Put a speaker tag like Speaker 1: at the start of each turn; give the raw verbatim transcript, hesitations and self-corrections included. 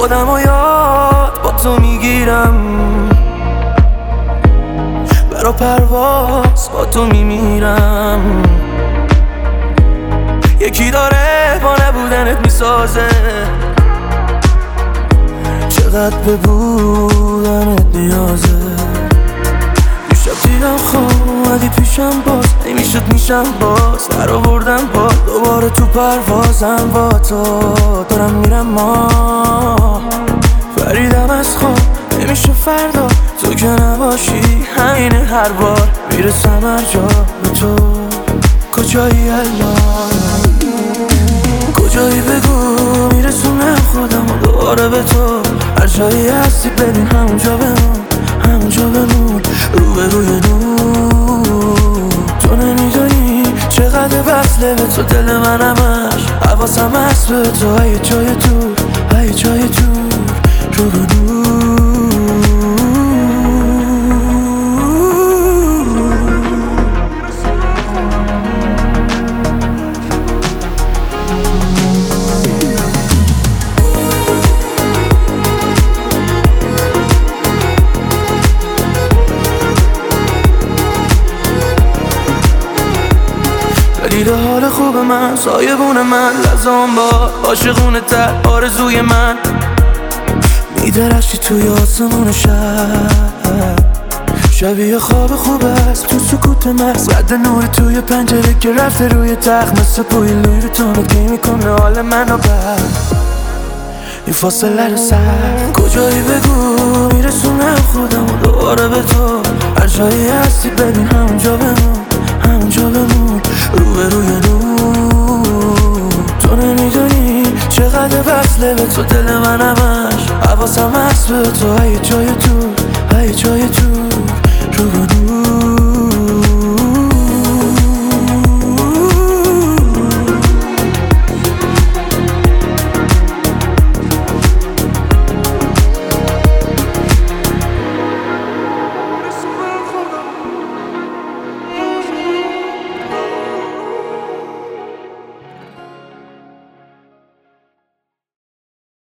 Speaker 1: خودم و یاد با تو میگیرم، برا پرواز با تو میمیرم. یکی داره با نبودنت میسازه، چقدر به بودنت نیازه. دیشب دیدم خواب اومدی پیشم، باز نمیشد میشم باز در آوردم با دوباره تو پروازم با تو دارم میرم. ما فریدم از خواب نمیشه فردا تو که نباشی، همینه هر بار میرسم هر جا به تو. کجایی الان، کجایی بگو میرسونم خودم و دوباره به تو. هر جایی هستی ببین همونجا بمون، همونجا بمون رو به روی نور. تو نمیدونی چقدر وصله به تو دل من همش، حواسم هست به تو، ای جای دور ای جای دور رو به نور. دیده حال خوب من، سایبون من، لزام با عاشقونه تر آرزوی من. میدرخشی توی آسمون شب، شبیه خواب خوب است تو سکوت مغز. رد نور توی پنجره که رفته روی تخت، مثل بوی لوی رو تونکی میکنه حال منو بر این فاصله رو سر. کجایی بگو میرسونم خودم و دوباره به تو. هر جایی هستی ببین همونجا بمون، همونجا بمون رو به روی نور. تو نمیدونی چقدر وصله به تو دل من همش، حواسم هست به تو، ای جای دور ای جای دور